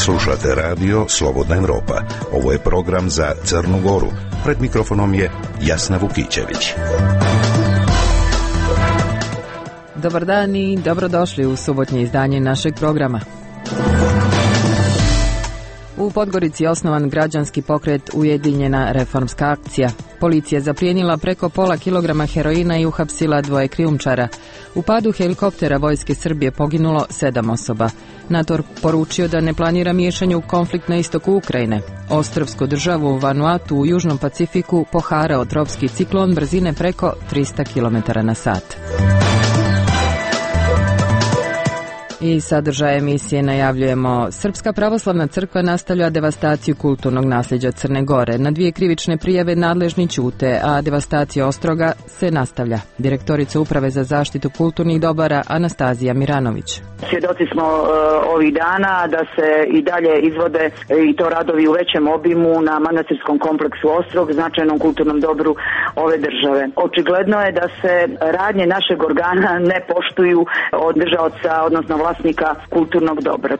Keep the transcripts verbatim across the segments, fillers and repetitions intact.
Slušate radio Slobodna Evropa. Ovo je program za Crnu Goru. Pred mikrofonom je Jasna Vukićević. Dobar dan i dobrodošli u subotnje izdanje našeg programa. U Podgorici je osnovan građanski pokret Ujedinjena reformska akcija. Policija je zaplijenila preko pola kilograma heroina i uhapsila dvoje krijumčara. U padu helikoptera Vojske Srbije poginulo sedam osoba. NATO poručio da ne planira miješanje u konflikt na istoku Ukrajine. Ostrvsku državu Vanuatu u Južnom Pacifiku poharao tropski ciklon brzine preko trista kilometara na sat. I sadržaj emisije najavljujemo. Srpska pravoslavna crkva nastavlja devastaciju kulturnog nasljeđa Crne Gore. Na dvije krivične prijave nadležni ćute, a devastacija Ostroga se nastavlja. Direktorica Uprave za zaštitu kulturnih dobara Anastazija Miranović. Svjedoci smo uh, ovih dana da se i dalje izvode i to radovi u većem obimu na manastirskom kompleksu Ostrog, značajnom kulturnom dobru ove države. Očigledno je da se radnje našeg organa ne poštuju od držaoca, odnosno vlasnika kulturnog dobra.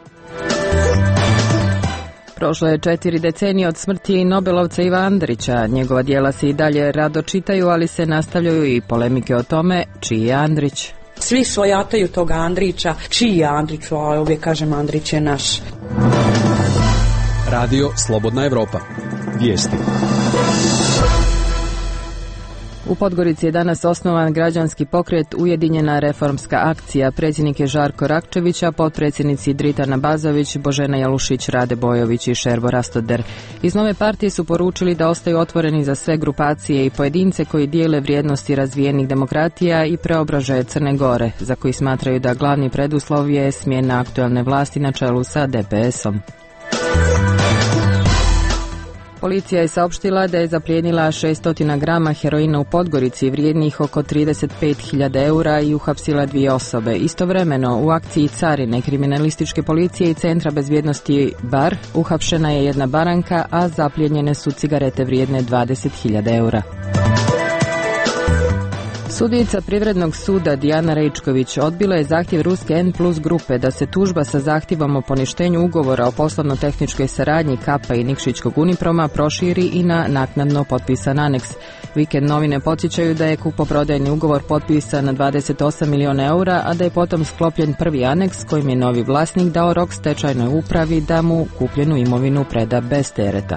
Prošlo je četiri decenije od smrti Nobelovca Iva Andrića. Njegova djela se i dalje rado čitaju, ali se nastavljaju i polemike o tome čiji je Andrić. Svi svojataju toga Andrića, čiji je Andrić, a uvijek kažem Andrić je naš. Radio Slobodna Evropa. Vijesti. U Podgorici je danas osnovan građanski pokret Ujedinjena reformska akcija. Predsjednik je Žarko Rakčević, a potpredsjednici Dritana Bazović, Božena Jalušić, Rade Bojović i Šerbo Rastoder. Iz nove partije su poručili da ostaju otvoreni za sve grupacije i pojedince koji dijele vrijednosti razvijenih demokratija i preobražaje Crne Gore, za koji smatraju da glavni preduslov je smjena aktualne vlasti na čelu sa D P S-om. Policija je saopštila da je zaplijenila šesto grama heroina u Podgorici vrijednih oko trideset pet hiljada eura i uhapsila dvije osobe. Istovremeno u akciji carine, kriminalističke policije i centra bezbjednosti Bar uhapšena je jedna baranka, a zaplijenjene su cigarete vrijedne dvadeset hiljada eura. Sudica Privrednog suda Dijana Rejčković odbila je zahtjev ruske N plus grupe da se tužba sa zahtjevom o poništenju ugovora o poslovno-tehničkoj saradnji Kapa i Nikšićkog Uniproma proširi i na naknadno potpisan aneks. Vikend novine podsjećaju da je kupoprodajni ugovor potpisan na dvadeset osam milijuna eura, a da je potom sklopljen prvi aneks kojim je novi vlasnik dao rok stečajnoj upravi da mu kupljenu imovinu preda bez tereta.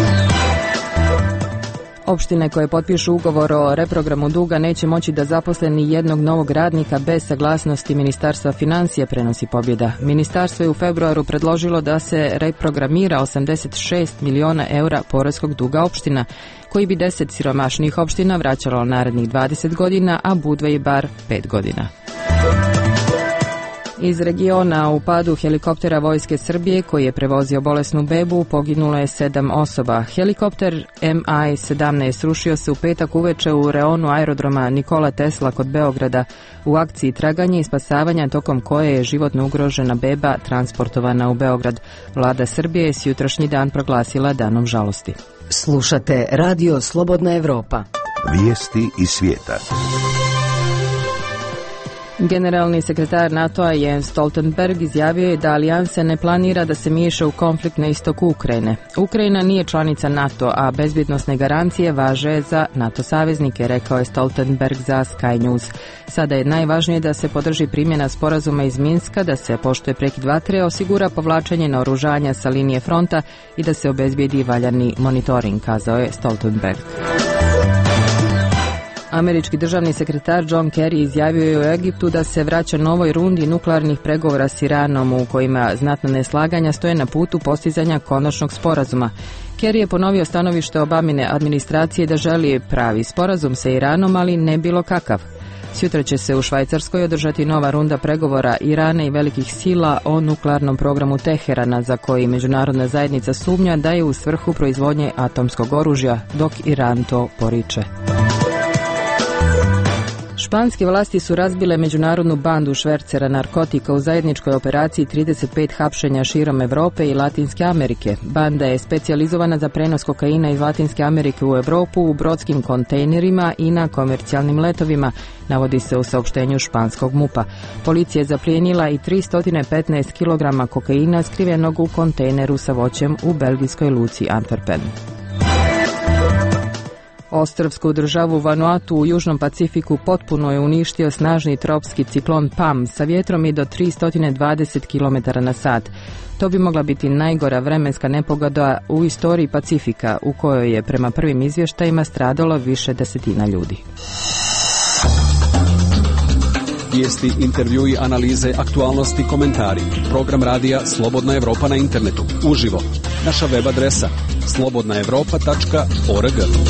Opštine koje potpišu ugovor o reprogramu duga neće moći da zaposle ni jednog novog radnika bez saglasnosti Ministarstva financija, prenosi Pobjeda. Ministarstvo je u februaru predložilo da se reprogramira osamdeset šest milijuna eura poreskog duga opština, koji bi deset siromašnijih opština vraćalo narednih dvadeset godina, a Budva i Bar pet godina. Iz regiona u padu helikoptera Vojske Srbije koji je prevozio bolesnu bebu poginulo je sedam osoba. Helikopter M I sedamnaest srušio se u petak uveče u reonu aerodroma Nikola Tesla kod Beograda u akciji traganja i spasavanja tokom koje je životno ugrožena beba transportovana u Beograd. Vlada Srbije je jutrošnji dan proglasila danom žalosti. Slušate Radio Slobodna Evropa. Vijesti iz svijeta. Generalni sekretar NATO-a Jens Stoltenberg izjavio je da alijansa ne planira da se miješa u konflikt na istoku Ukrajine. Ukrajina nije članica NATO, a bezbjednosne garancije važe za NATO saveznike, rekao je Stoltenberg za Sky News. Sada je najvažnije da se podrži primjena sporazuma iz Minska, da se poštuje prekid vatre, osigura povlačenje naoružanja sa linije fronta i da se obezbijedi valjani monitoring, kazao je Stoltenberg. Američki državni sekretar John Kerry izjavio je u Egiptu da se vraća novoj rundi nuklearnih pregovora s Iranom u kojima znatna neslaganja stoje na putu postizanja konačnog sporazuma. Kerry je ponovio stanovište Obamine administracije da želi pravi sporazum sa Iranom, ali ne bilo kakav. Sutra će se u Švajcarskoj održati nova runda pregovora Irana i velikih sila o nuklearnom programu Teherana, za koji međunarodna zajednica sumnja da je u svrhu proizvodnje atomskog oružja, dok Iran to poriče. Španske vlasti su razbile međunarodnu bandu švercera narkotika u zajedničkoj operaciji trideset pet hapšenja širom Europe i Latinske Amerike. Banda je specijalizovana za prenos kokaina iz Latinske Amerike u Europu u brodskim kontejnerima i na komercijalnim letovima, navodi se u saopštenju španskog mupa. Policija je zaplijenila i tristo petnaest kilograma kokaina skrivenog u kontejneru sa voćem u belgijskoj luci Antwerpen. Ostrvsku državu Vanuatu u Južnom Pacifiku potpuno je uništio snažni tropski ciklon Pam sa vjetrom i do tristo dvadeset kilometara na sat. To bi mogla biti najgora vremenska nepogoda u istoriji Pacifika, u kojoj je prema prvim izvještajima stradalo više desetina ljudi. Vijesti, intervjui, analize, aktualnosti, komentari. Program radija Slobodna Evropa na internetu. Uživo. Naša web adresa slobodna evropa tačka org.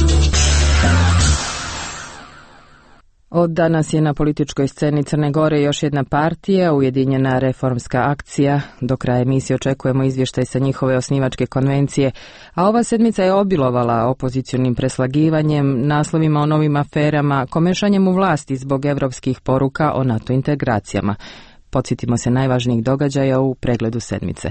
Od danas je na političkoj sceni Crne Gore još jedna partija, Ujedinjena reformska akcija. Do kraja emisije očekujemo izvještaj sa njihove osnivačke konvencije, a ova sedmica je obilovala opozicionim preslagivanjem, naslovima o novim aferama, komešanjem u vlasti zbog evropskih poruka o NATO integracijama. Podsjetimo se najvažnijih događaja u pregledu sedmice.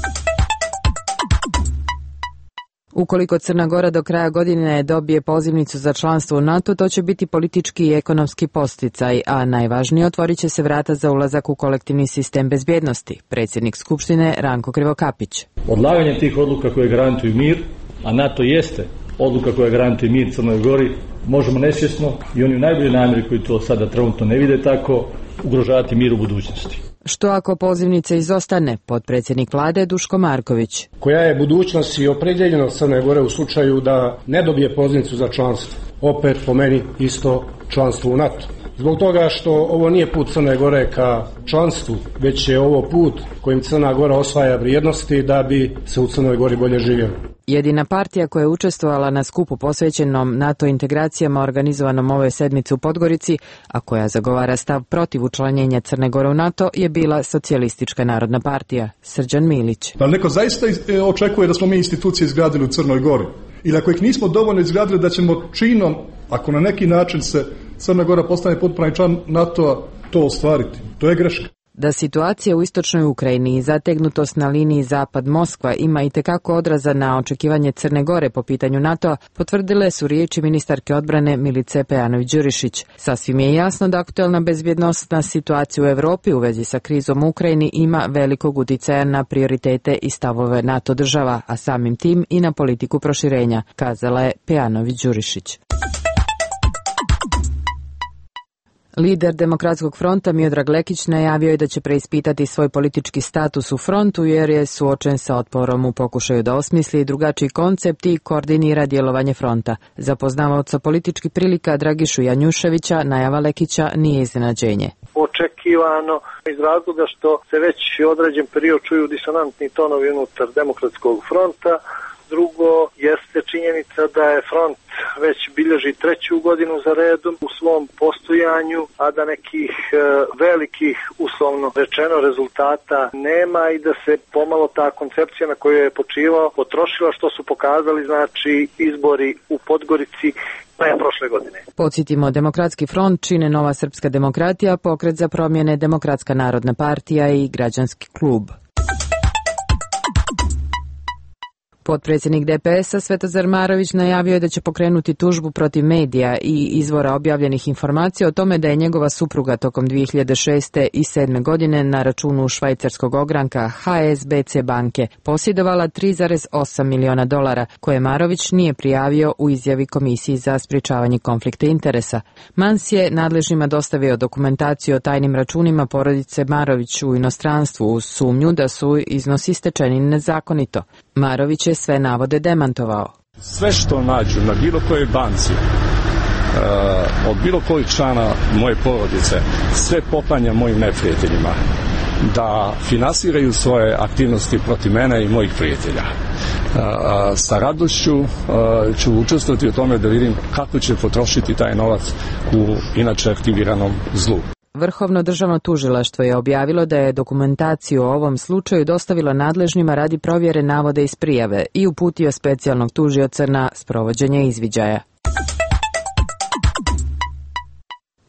Ukoliko Crna Gora do kraja godine dobije pozivnicu za članstvo u NATO, to će biti politički i ekonomski posticaj, a najvažnije, otvorit će se vrata za ulazak u kolektivni sistem bezbjednosti. Predsjednik Skupštine Ranko Krivokapić. Odlaganje tih odluka koje garantuju mir, a NATO jeste odluka koja garantuje mir Crnoj Gori, možemo nesvjesno i oni u najboljoj namjeri koji to sada trenutno ne vide tako, ugrožavati mir u budućnosti. Što ako pozivnica izostane? Potpredsjednik vlade Duško Marković. Koja je budućnost i opredjeljenost Crne Gore u slučaju da ne dobije pozivnicu za članstvo? Opet po meni isto članstvo u NATO. Zbog toga što ovo nije put Crne Gore ka članstvu, već je ovo put kojim Crna Gora osvaja vrijednosti da bi se u Crnoj Gori bolje živjelo. Jedina partija koja je učestvovala na skupu posvećenom NATO integracijama organizovanom ove sedmice u Podgorici, a koja zagovara stav protiv učlanjenja Crne Gore u NATO, je bila Socijalistička narodna partija. Srđan Milić. Da li neko zaista očekuje da smo mi institucije izgradili u Crnoj Gori? Ili ako ih nismo dovoljno izgradili da ćemo činom, ako na neki način se Crna Gora postane potpuni član NATO-a, to ostvariti? To je greška. Da situacija u istočnoj Ukrajini i zategnutost na liniji Zapad-Moskva ima i tekako odraza na očekivanje Crne Gore po pitanju NATO-a, potvrdile su riječi ministarke odbrane Milice Pejanović-Đurišić. Sasvim je jasno da aktuelna bezbjednosna situacija u Europi u vezi sa krizom u Ukrajini ima velikog uticaja na prioritete i stavove NATO država, a samim tim i na politiku proširenja, kazala je Pejanović-Đurišić. Lider Demokratskog fronta Miodrag Lekić najavio je da će preispitati svoj politički status u frontu jer je suočen sa otporom u pokušaju da osmisli drugačiji koncept i koordinira djelovanje fronta. Za poznavaoca političkih prilika Dragišu Janjuševića najava Lekića nije iznenađenje. Očekivano iz razloga što se već određen period čuju disonantni tonovi unutar Demokratskog fronta. Drugo jeste činjenica da je front već bilježi treću godinu za redom u svom postojanju, a da nekih e, velikih, uslovno rečeno, rezultata nema i da se pomalo ta koncepcija na kojoj je počivao potrošila, što su pokazali znači izbori u Podgorici kraja prošle godine. Podsjetimo, Demokratski front čine Nova srpska demokratija, Pokret za promjene, Demokratska narodna partija i Građanski klub. Potpredsjednik D P S-a Svetozar Marović najavio je da će pokrenuti tužbu protiv medija i izvora objavljenih informacija o tome da je njegova supruga tokom dvije hiljade šeste i sedme godine na računu švajcarskog ogranka H S B C banke posjedovala tri zarez osam miliona dolara, koje Marović nije prijavio u izjavi Komisiji za sprječavanje konflikta interesa. Mans je nadležnima dostavio dokumentaciju o tajnim računima porodice Marović u inostranstvu uz sumnju da su iznosi stečeni nezakonito. Marović je sve navode demantovao. Sve što nađu na bilo kojoj banci, uh, od bilo kojih člana moje porodice, sve poklanja mojim neprijateljima da finansiraju svoje aktivnosti protiv mene i mojih prijatelja. Uh, sa radošću uh, ću učestvovati u tome da vidim kako će potrošiti taj novac u inače aktiviranom zlu. Vrhovno državno tužilaštvo je objavilo da je dokumentaciju o ovom slučaju dostavilo nadležnjima radi provjere navode iz prijave i uputio specijalnog tužioca na sprovođenje izviđaja.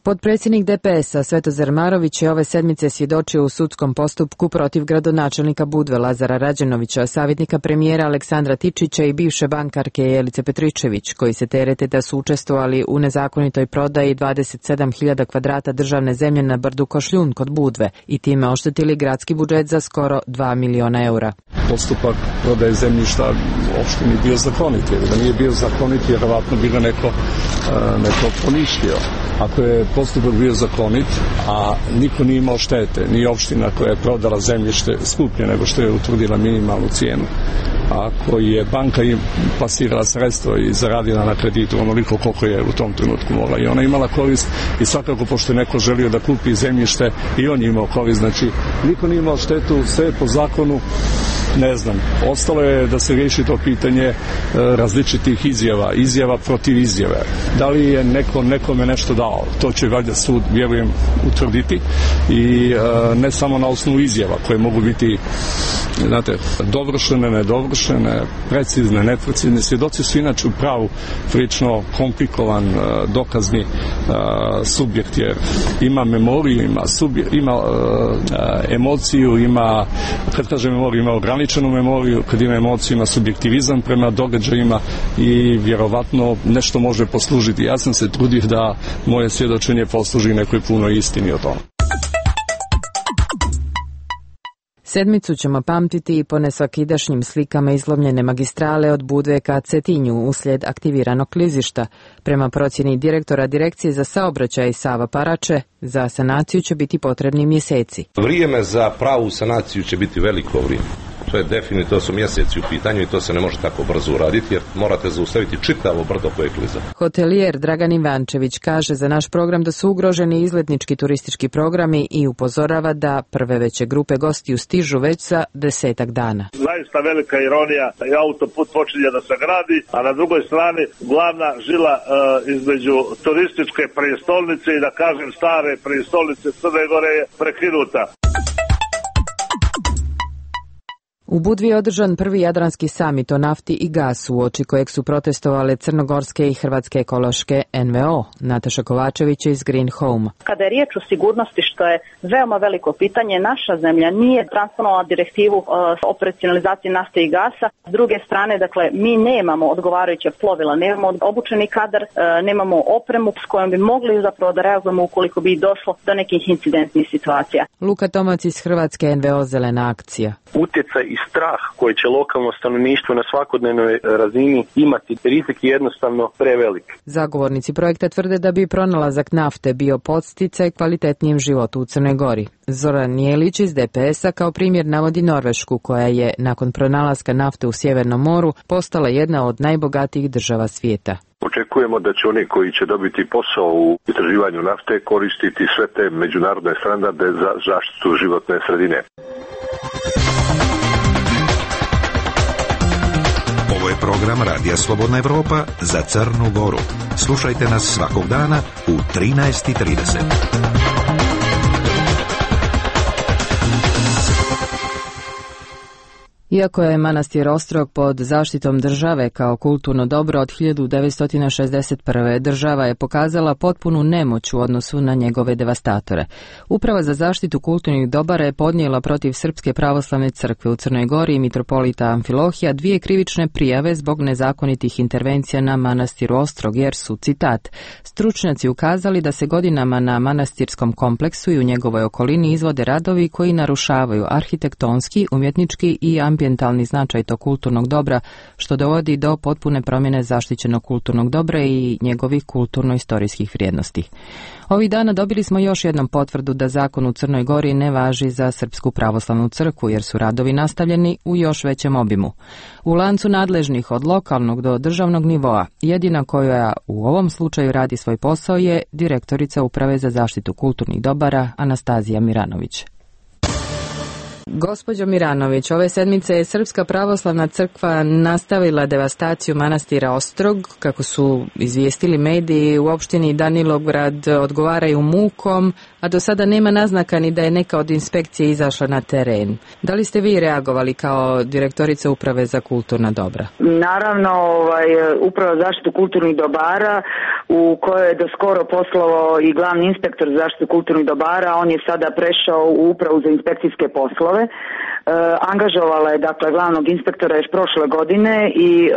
Potpredsjednik D P S-a Svetozar Marović je ove sedmice svjedočio u sudskom postupku protiv gradonačelnika Budve Lazara Rađenovića, savjetnika premijera Aleksandra Tičića i bivše bankarke Jelice Petričević, koji se terete da su učestvovali u nezakonitoj prodaji dvadeset sedam hiljada kvadrata državne zemlje na brdu Košljun kod Budve i time oštetili gradski budžet za skoro dva miliona eura. Postupak prodaje zemljišta uopšte nije bio zakonit, jer da nije bio zakonit, vjerovatno bi ga neko, neko poništio. Ako je postupak bio zakonit, a niko nije imao štete, ni opština koja je prodala zemljište skuplje nego što je utvrdila minimalnu cijenu, ako je banka im plasirala sredstvo i zaradila na kreditu onoliko koliko je u tom trenutku mogla i ona imala korist, i svakako pošto je neko želio da kupi zemljište i on je imao korist, znači niko nije imao štetu, sve je po zakonu. Ne znam, ostalo je da se riješi to pitanje e, različitih izjava, izjava protiv izjave. Da li je neko nekome nešto dao, to će valjda sud, vjerujem, utvrditi i e, ne samo na osnovu izjava koje mogu biti, znate, dovršene, nedovršene, precizne, neprecizne. Svjedoci su inače u pravu prilično komplikovan e, dokazni e, subjekt, jer ima memoriju, ima, subjekt, ima e, emociju, ima, kad kažem memoriju, ima ograničenu memoriju, kad ima emociju, ima subjektivizam prema događajima i vjerovatno nešto može poslužiti. Ja sam se trudio da moje svjedočenje posluži nekoj punoj istini o tome. Sedmicu ćemo pamtiti i po nesvakidašnjim slikama izlomljene magistrale od Budve ka Cetinju uslijed aktiviranog klizišta. Prema procjeni direktora Direkcije za saobraćaj Sava Parače, za sanaciju će biti potrebni mjeseci. Vrijeme za pravu sanaciju će biti veliko vrijeme. To je definitivno, to su mjeseci u pitanju i to se ne može tako brzo uraditi jer morate zaustaviti čitavo brdo koje kliza. Hotelijer Dragan Ivančević kaže za naš program da su ugroženi izletnički turistički programi i upozorava da prve veće grupe gostiju stižu već za desetak dana. Zaista velika ironija, autoput počinje da se gradi, a na drugoj strani glavna žila e, između turističke prijestolnice i da kažem stare prijestolnice Crne Gore je prekinuta. U Budvi je održan prvi jadranski samit o nafti i gasu, uoči kojeg su protestovale crnogorske i hrvatske ekološke N V O. Nataša Kovačević iz Green Home. Kada je riječ o sigurnosti, što je veoma veliko pitanje, naša zemlja nije transponovala direktivu o operacionalizaciji nafte i gasa. S druge strane, dakle, mi nemamo odgovarajuća plovila, nemamo obučeni kadar, nemamo opremu s kojom bi mogli zapravo da reagujemo ukoliko bi došlo do nekih incidentnih situacija. Luka Tomac iz Hrvatske N V O Zelena akcija. Utjecaj i strah koji će lokalno stanovništvo na svakodnevnoj razini imati, rizik je jednostavno prevelik. Zagovornici projekta tvrde da bi pronalazak nafte bio podsticaj kvalitetnijem životu u Crnoj Gori. Zoran Jelić iz D P S-a kao primjer navodi Norvešku, koja je nakon pronalaska nafte u Sjevernom moru postala jedna od najbogatijih država svijeta. Očekujemo da će oni koji će dobiti posao u istraživanju nafte koristiti sve te međunarodne standarde za zaštitu životne sredine. Ovo je program Radija Slobodna Evropa za Crnu Goru. Slušajte nas svakog dana u trinaest i trideset. Iako je manastir Ostrog pod zaštitom države kao kulturno dobro od hiljadu devetsto šezdeset prve. država je pokazala potpunu nemoć u odnosu na njegove devastatore. Uprava za zaštitu kulturnih dobara je podnijela protiv Srpske pravoslavne crkve u Crnoj Gori i mitropolita Amfilohija dvije krivične prijave zbog nezakonitih intervencija na manastiru Ostrog, jer su, citat, stručnjaci ukazali da se godinama na manastirskom kompleksu i u njegovoj okolini izvode radovi koji narušavaju arhitektonski, umjetnički i ambijentalni značaj tog kulturnog dobra, što dovodi do potpune promjene zaštićenog kulturnog dobra i njegovih kulturno-istorijskih vrijednosti. Ovih dana dobili smo još jednom potvrdu da zakon u Crnoj Gori ne važi za Srpsku pravoslavnu crkvu, jer su radovi nastavljeni u još većem obimu. U lancu nadležnih od lokalnog do državnog nivoa, jedina koja u ovom slučaju radi svoj posao je direktorica Uprave za zaštitu kulturnih dobara Anastazija Miranović. Gospođo Miranović, ove sedmice je Srpska pravoslavna crkva nastavila devastaciju manastira Ostrog, kako su izvijestili mediji u opštini Danilograd odgovaraju mukom, a do sada nema naznaka ni da je neka od inspekcije izašla na teren. Da li ste vi reagovali kao direktorica Uprave za kulturna dobra? Naravno, ovaj, Uprava za zaštitu kulturnih dobara u kojoj je doskoro poslovao i glavni inspektor za zaštitu kulturnih dobara. On je sada prešao u upravu za inspekcijske poslove. E, angažovala je dakle glavnog inspektora još prošle godine i e,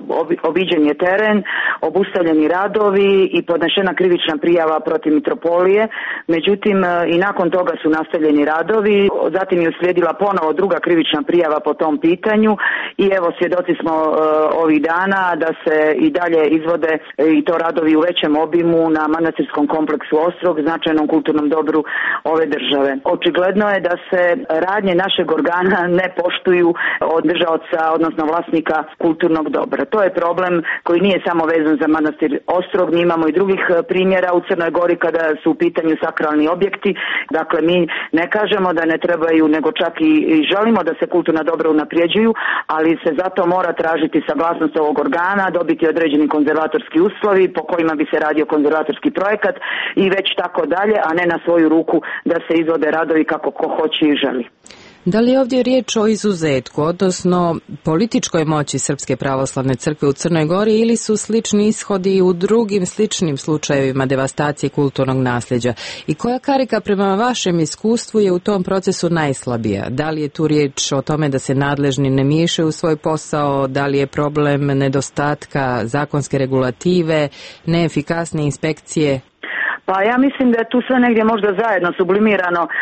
obiđen je teren, obustavljeni radovi i podnešena krivična prijava protiv Mitropolije. Međutim, e, i nakon toga su nastavljeni radovi. Zatim je uslijedila ponovo druga krivična prijava po tom pitanju i evo svjedoci smo e, ovih dana da se i dalje izvode e, i to radovi u većem obimu na manastirskom kompleksu Ostrog, značajnom kulturnom dobru ove države. Očigledno je da se radnje našeg organa ne poštuju od držaoca, odnosno vlasnika kulturnog dobra. To je problem koji nije samo vezan za manastir Ostrog, mi imamo i drugih primjera u Crnoj Gori kada su u pitanju sakralni objekti. Dakle, mi ne kažemo da ne trebaju, nego čak i, i želimo da se kulturna dobra unaprijeđuju, ali se zato mora tražiti saglasnost ovog organa, dobiti određeni konzervatorski uslovi po kojima bi se radio konzervatorski projekat i već tako dalje, a ne na svoju ruku da se izvode radovi kako ko hoće i želi. Da li je ovdje riječ o izuzetku, odnosno političkoj moći Srpske pravoslavne crkve u Crnoj Gori ili su slični ishodi u drugim sličnim slučajevima devastacije kulturnog nasljeđa? I koja karika prema vašem iskustvu je u tom procesu najslabija? Da li je tu riječ o tome da se nadležni ne miješaju u svoj posao, da li je problem nedostatka zakonske regulative, neefikasne inspekcije? Pa ja mislim da je tu sve negdje možda zajedno sublimirano um,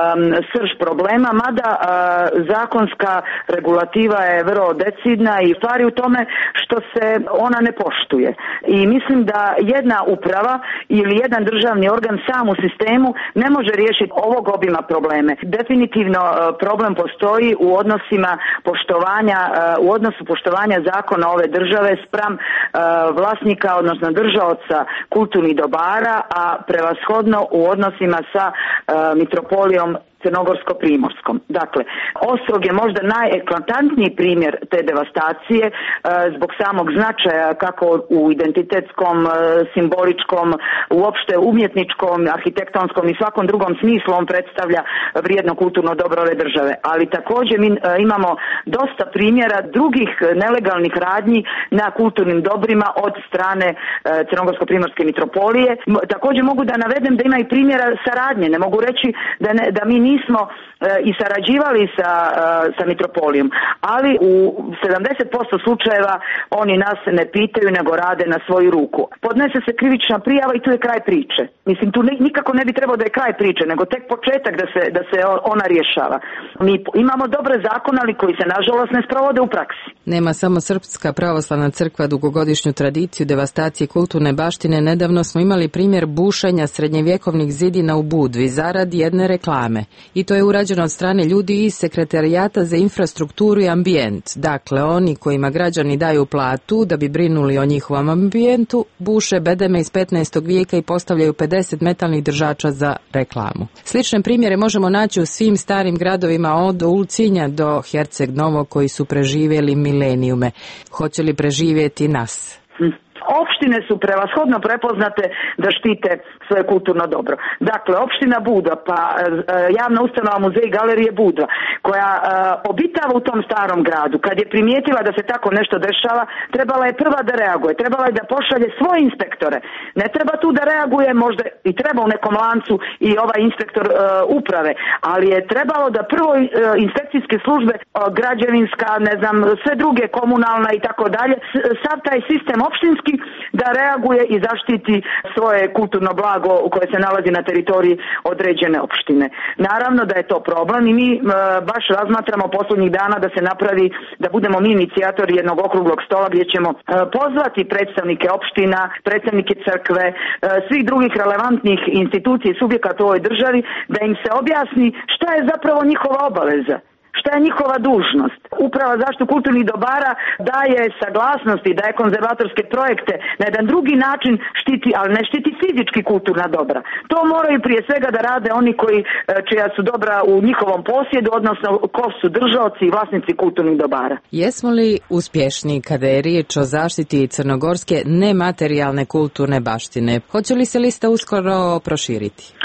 srž problema, mada uh, zakonska regulativa je vrlo decidna i stvari u tome što se ona ne poštuje. I mislim da jedna uprava ili jedan državni organ sam u sistemu ne može riješiti ovog obima probleme. Definitivno uh, problem postoji u odnosima poštovanja, uh, u odnosu poštovanja zakona ove države spram uh, vlasnika, odnosno držaoca kulturnih dobara, a prevashodno u odnosima sa uh, Mitropolijom Crnogorsko-primorskom. Dakle, Ostrog je možda najeklatantniji primjer te devastacije e, zbog samog značaja kako u identitetskom, e, simboličkom, uopšte umjetničkom, arhitektonskom i svakom drugom smislu on predstavlja vrijedno kulturno dobro ove države. Ali također mi e, imamo dosta primjera drugih nelegalnih radnji na kulturnim dobrima od strane e, Crnogorsko-primorske Mitropolije. M, također mogu da navedem da ima i primjera saradnje. Ne mogu reći da, ne, da mi nismo e, i sarađivali sa, e, sa Mitropolijom, ali u sedamdeset posto slučajeva oni nas ne pitaju nego rade na svoju ruku. Podnese se krivična prijava i tu je kraj priče. Mislim, tu ne, nikako ne bi trebalo da je kraj priče, nego tek početak da se, da se ona rješava. Mi imamo dobre zakone, ali koji se nažalost ne sprovode u praksi. Nema samo Srpska pravoslavna crkva dugogodišnju tradiciju devastacije kulturne baštine. Nedavno smo imali primjer bušenja srednjevjekovnih zidina u Budvi zarad jedne reklame. I to je urađeno od strane ljudi iz Sekretarijata za infrastrukturu i ambijent. Dakle, oni kojima građani daju platu da bi brinuli o njihovom ambijentu, buše bedeme iz petnaestog vijeka i postavljaju pedeset metalnih držača za reklamu. Slične primjere možemo naći u svim starim gradovima od Ulcinja do Herceg Novog koji su preživjeli milenijume. Hoće li preživjeti nas? Opštine su prevashodno prepoznate da štite svoje kulturno dobro. Dakle, opština Budva, pa e, javna ustanova Muzej i galerije Budva, koja e, obitava u tom starom gradu, kad je primijetila da se tako nešto dešava, trebala je prva da reaguje, trebala je da pošalje svoje inspektore. Ne treba tu da reaguje, možda i treba u nekom lancu i ovaj inspektor e, uprave, ali je trebalo da prvo e, inspekcijske službe, e, građevinska, ne znam, sve druge, komunalna i tako dalje, sav taj sistem opštinski da reaguje i zaštiti svoje kulturno blago koje se nalazi na teritoriji određene opštine. Naravno da je to problem i mi e, baš razmatramo posljednjih dana da se napravi, da budemo mi inicijatori jednog okruglog stola gdje ćemo e, pozvati predstavnike opština, predstavnike crkve, e, svih drugih relevantnih institucija i subjekata u ovoj državi, da im se objasni šta je zapravo njihova obaveza. Šta je njihova dužnost? Uprava za zaštitu kulturnih dobara daje saglasnosti, daje konzervatorske projekte, na jedan drugi način štiti, ali ne štiti fizički kulturna dobra. To moraju prije svega da rade oni koji, čija su dobra u njihovom posjedu, odnosno ko su držaoci i vlasnici kulturnih dobara. Jesmo li uspješni kada je riječ o zaštiti crnogorske nematerijalne kulturne baštine? Hoće li se lista uskoro proširiti?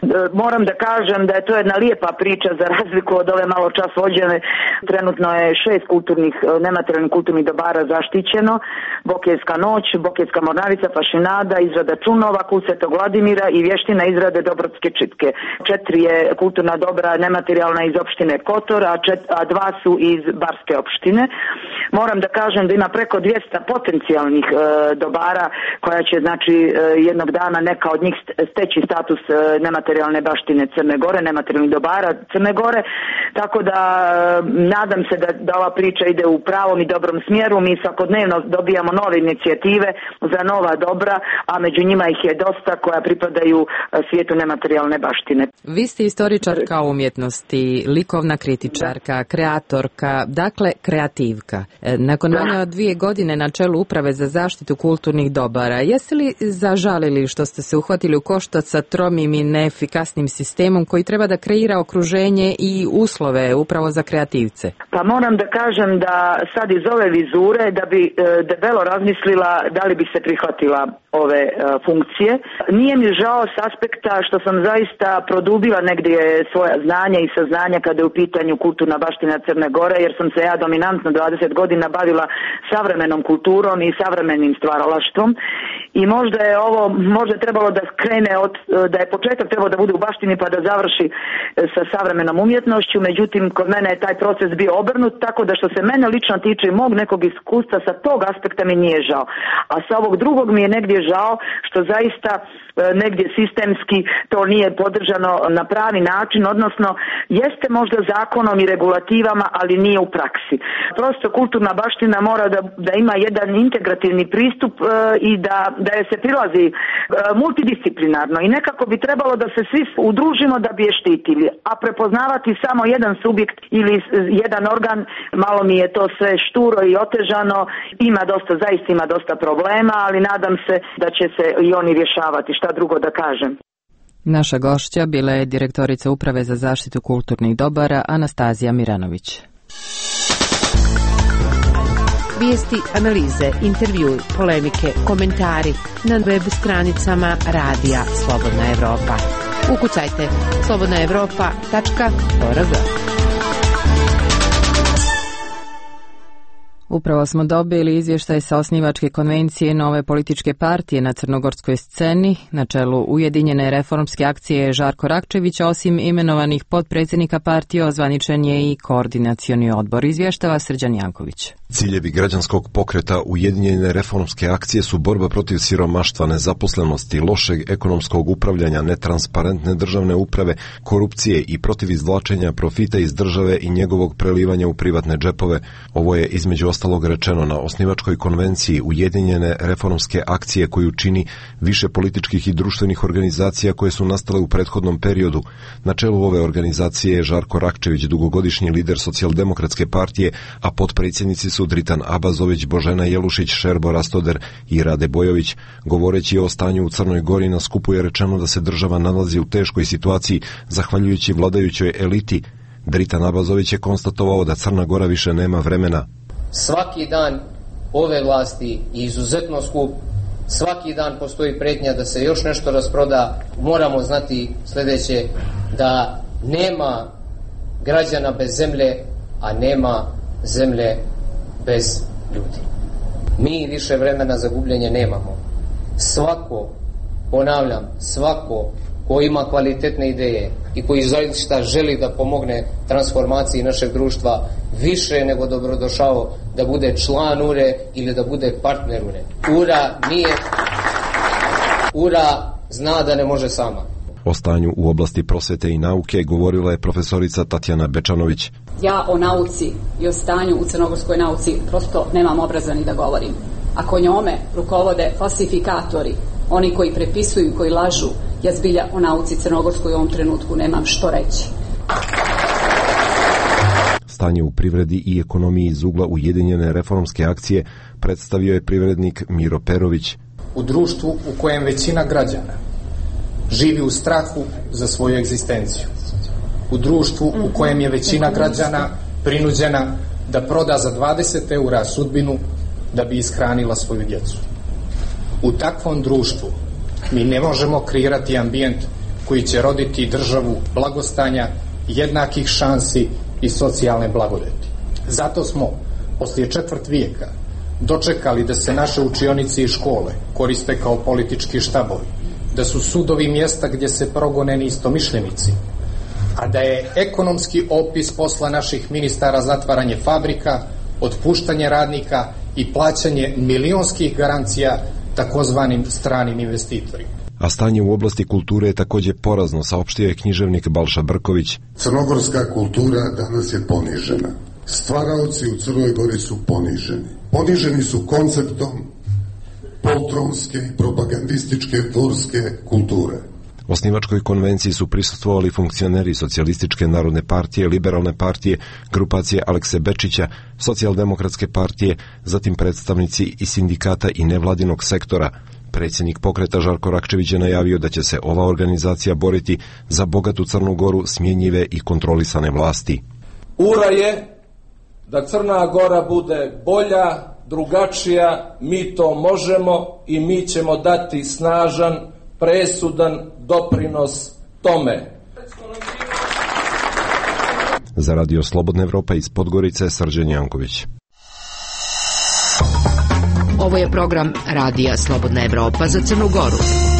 Moram da kažem da je to jedna lijepa priča za razliku od ove malo čas vođene. Trenutno je šest kulturnih, nematerijalnih kulturnih dobara zaštićeno. Bokejska noć, Bokejska mornarica, Fašinada, izrada čunova, kult Svetog Vladimira i vještina izrade Dobrotske čitke. Četiri je kulturna dobra nematerijalna iz opštine Kotor, a, čet, a dva su iz Barske opštine. Moram da kažem da ima preko dvjesto potencijalnih e, dobara koja će znači e, jednog dana neka od njih steći status e, nematerijalne baštine Crne Gore, nematerijalnih dobara Crne Gore, tako da e, nadam se da, da ova priča ide u pravom i dobrom smjeru. Mi svakodnevno dobijamo nove inicijative za nova dobra, a među njima ih je dosta koja pripadaju e, svijetu nematerijalne baštine. Vi ste istoričarka umjetnosti, likovna kritičarka, kreatorka, dakle kreativka. Nakon manje od dvije godine na čelu Uprave za zaštitu kulturnih dobara, jeste li zažalili što ste se uhvatili u koštac sa tromim i neefikasnim sistemom koji treba da kreira okruženje i uslove upravo za kreativce? Pa moram da kažem da sad iz ove vizure da bi e, debelo razmislila da li bi se prihvatila ove e, funkcije. Nije mi žao s aspekta što sam zaista produbila negdje svoja znanja i saznanja kada je u pitanju kulturna baština Crne Gore, jer sam se ja dominantno dvadeset godina bavila savremenom kulturom i savremenim stvaralaštvom. I možda je ovo, možda je trebalo da krene od, da je početak trebao da bude u baštini pa da završi sa savremenom umjetnošću, međutim kod mene je taj proces bio obrnut, tako da što se mene lično tiče i mog nekog iskustva sa tog aspekta mi nije žao. A sa ovog drugog mi je negdje žao što zaista negdje sistemski to nije podržano na pravi način, odnosno jeste možda zakonom i regulativama, ali nije u praksi. Prosto kulturna baština mora da, da ima jedan integrativni pristup e, i da, da je se prilazi e, multidisciplinarno i nekako bi trebalo da se svi udružimo da bi je štitili, a prepoznavati samo jedan subjekt ili jedan organ, malo mi je to sve šturo i otežano, ima dosta, zaista ima dosta problema, ali nadam se da će se i oni rješavati, šta drugo da kažem. Naša gošća bila je direktorica Uprave za zaštitu kulturnih dobara Anastazija Miranović. Vijesti, analize, intervjui, polemike, komentari na web stranicama Radija Slobodna Evropa. Ukucajte slobodna evropa tačka org. Upravo smo dobili izvještaj sa osnivačke konvencije nove političke partije na crnogorskoj sceni. Na čelu Ujedinjene reformske akcije Žarko Rakčević, osim imenovanih potpredsjednika partije, ozvaničen je i koordinacioni odbor. Izvještava Srđan Janković. Ciljevi građanskog pokreta Ujedinjene reformske akcije su borba protiv siromaštva, nezaposlenosti, lošeg ekonomskog upravljanja, netransparentne državne uprave, korupcije i protiv izvlačenja profita iz države i njegovog prelivanja u privatne džepove. Ovo je između ostalog rečeno na osnivačkoj konvenciji Ujedinjene reformske akcije koju čini više političkih i društvenih organizacija koje su nastale u prethodnom periodu. Na čelu ove organizacije je Žarko Rakčević, dugogodišnji lider Socijaldemokratske partije, a potpredsjednici su Dritan Abazović, Božena Jelušić, Šerbo Rastoder i Rade Bojović. Govoreći o stanju u Crnoj Gori, na skupu je rečeno da se država nalazi u teškoj situaciji zahvaljujući vladajućoj eliti. Dritan Abazović je konstatovao da Crna Gora više nema vremena. Svaki dan ove vlasti je izuzetno skup, svaki dan postoji pretnja da se još nešto rasproda. Moramo znati sljedeće, da nema građana bez zemlje, a nema zemlje bez ljudi. Mi više vremena za gubljenje nemamo. Svako, ponavljam, svako ko ima kvalitetne ideje i koji zaista želi da pomogne transformaciji našeg društva, više nego dobrodošao da bude član U R E ili da bude partner U R E. U R A nije... U R A zna da ne može sama. O stanju u oblasti prosvete i nauke govorila je profesorica Tatjana Bečanović. Ja o nauci i o stanju u crnogorskoj nauci prosto nemam obraza ni da govorim. Ako njome rukovode falsifikatori, oni koji prepisuju, koji lažu, ja zbilja o nauci crnogorskoj u ovom trenutku nemam što reći. Stanje u privredi i ekonomiji iz ugla Ujedinjene reformske akcije predstavio je privrednik Miro Perović. U društvu u kojem većina građana živi u strahu za svoju egzistenciju. U društvu u kojem je većina građana prinuđena da proda za dvadeset eura sudbinu da bi ishranila svoju djecu. U takvom društvu mi ne možemo kreirati ambijent koji će roditi državu blagostanja, jednakih šansi i socijalne blagodeti. Zato smo, poslije četvrt vijeka, dočekali da se naše učionice i škole koriste kao politički štabovi, da su sudovi mjesta gdje se progone istomišljenici, a da je ekonomski opis posla naših ministara zatvaranje fabrika, otpuštanje radnika i plaćanje milionskih garancija takozvanim stranim investitorima. A stanje u oblasti kulture je također porazno, saopštio je književnik Balša Brković. Crnogorska kultura danas je ponižena. Stvaraoci u Crnoj Gori su poniženi. Poniženi su konceptom poltronske, propagandističke, dvorske kulture. Osnivačkoj konvenciji su prisustvovali funkcioneri Socijalističke narodne partije, Liberalne partije, grupacije Alekse Bečića, Socijaldemokratske partije, zatim predstavnici i sindikata i nevladinog sektora. Predsjednik pokreta Žarko Rakčević je najavio da će se ova organizacija boriti za bogatu Crnu Goru, smjenjive i kontrolisane vlasti. Ura je da Crna Gora bude bolja, drugačija, mi to možemo i mi ćemo dati snažan, presudan doprinos tome. Za Radio Slobodna Evropa iz Podgorice, Srđan Janković. Ovo je program Radija Slobodna Evropa za Crnu Goru.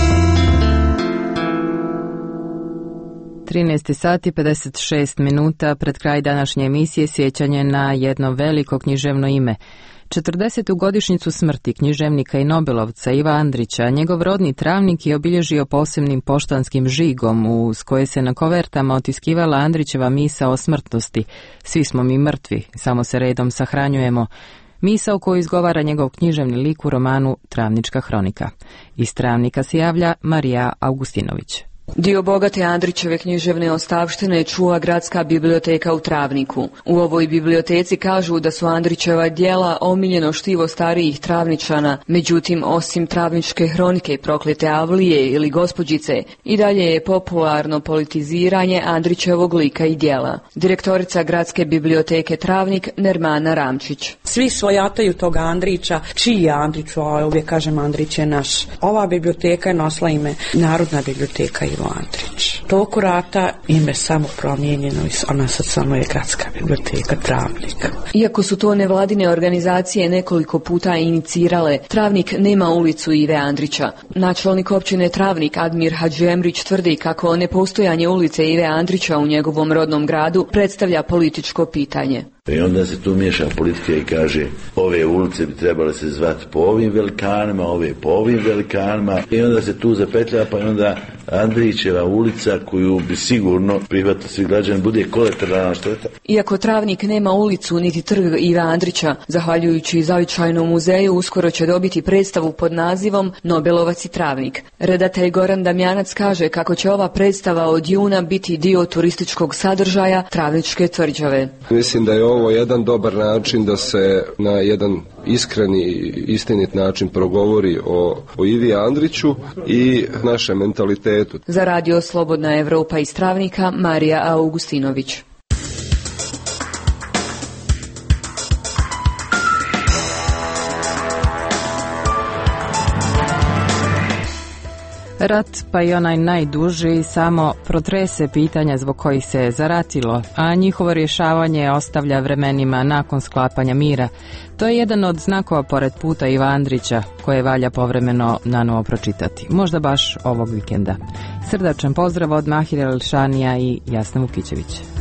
trinaest sati pedeset šest minuta pred kraj današnje emisije sjećanje na jedno veliko književno ime. četrdesetu godišnjicu smrti književnika i nobelovca Iva Andrića, njegov rodni Travnik je obilježio posebnim poštanskim žigom uz koje se na kovertama otiskivala Andrićeva misao o smrtnosti. Svi smo mi mrtvi, samo se redom sahranjujemo. Misao koju izgovara njegov književni lik u romanu Travnička hronika. Iz Travnika se javlja Marija Augustinović. Dio bogate Andrićeve književne ostavštine čuva Gradska biblioteka u Travniku. U ovoj biblioteci kažu da su Andrićeva djela omiljeno štivo starijih Travničana, međutim, osim Travničke hronike, Proklete Avlije ili Gospođice, i dalje je popularno politiziranje Andrićevog lika i djela. Direktorica Gradske biblioteke Travnik, Nermana Ramčić. Svi svojataju toga Andrića, čiji je Andrić, a uvijek kažem Andrić je naš. Ova biblioteka je nosila ime Narodna biblioteka Ivo Andrić. Toku rata ime samo promijenjeno i ona sad samo je Gradska biblioteka Travnik. Iako su to nevladine organizacije nekoliko puta inicirale, Travnik nema ulicu Ive Andrića. Načelnik općine Travnik Admir Hadžemrić tvrdi kako nepostojanje ulice Ive Andrića u njegovom rodnom gradu predstavlja političko pitanje. I onda se tu miješa politika i kaže ove ulice bi trebale se zvati po ovim velikanima, ove po ovim velikanima i onda se tu zapetlja pa i onda Andrićeva ulica koju bi sigurno prihvatili svi građani bude kolateralna šteta. Iako Travnik nema ulicu niti trg Iva Andrića, zahvaljujući zavičajnom muzeju uskoro će dobiti predstavu pod nazivom Nobelovac i Travnik. Redatelj Goran Damjanac kaže kako će ova predstava od juna biti dio turističkog sadržaja Travničke tvrđave. Mislim da je ovo jedan dobar način da se na jedan iskreni i istinit način progovori o, o Ivi Andriću i našem mentalitetu. Za Radio Slobodna Evropa iz Travnika, Marija Augustinović. Rat, pa i onaj najduži, samo protrese pitanja zbog kojih se zaratilo, a njihovo rješavanje ostavlja vremenima nakon sklapanja mira. To je jedan od znakova pored puta Iva Andrića, koje valja povremeno nanovo pročitati. Možda baš ovog vikenda. Srdačan pozdrav od Mahira Elšanija i Jasna Vukićević.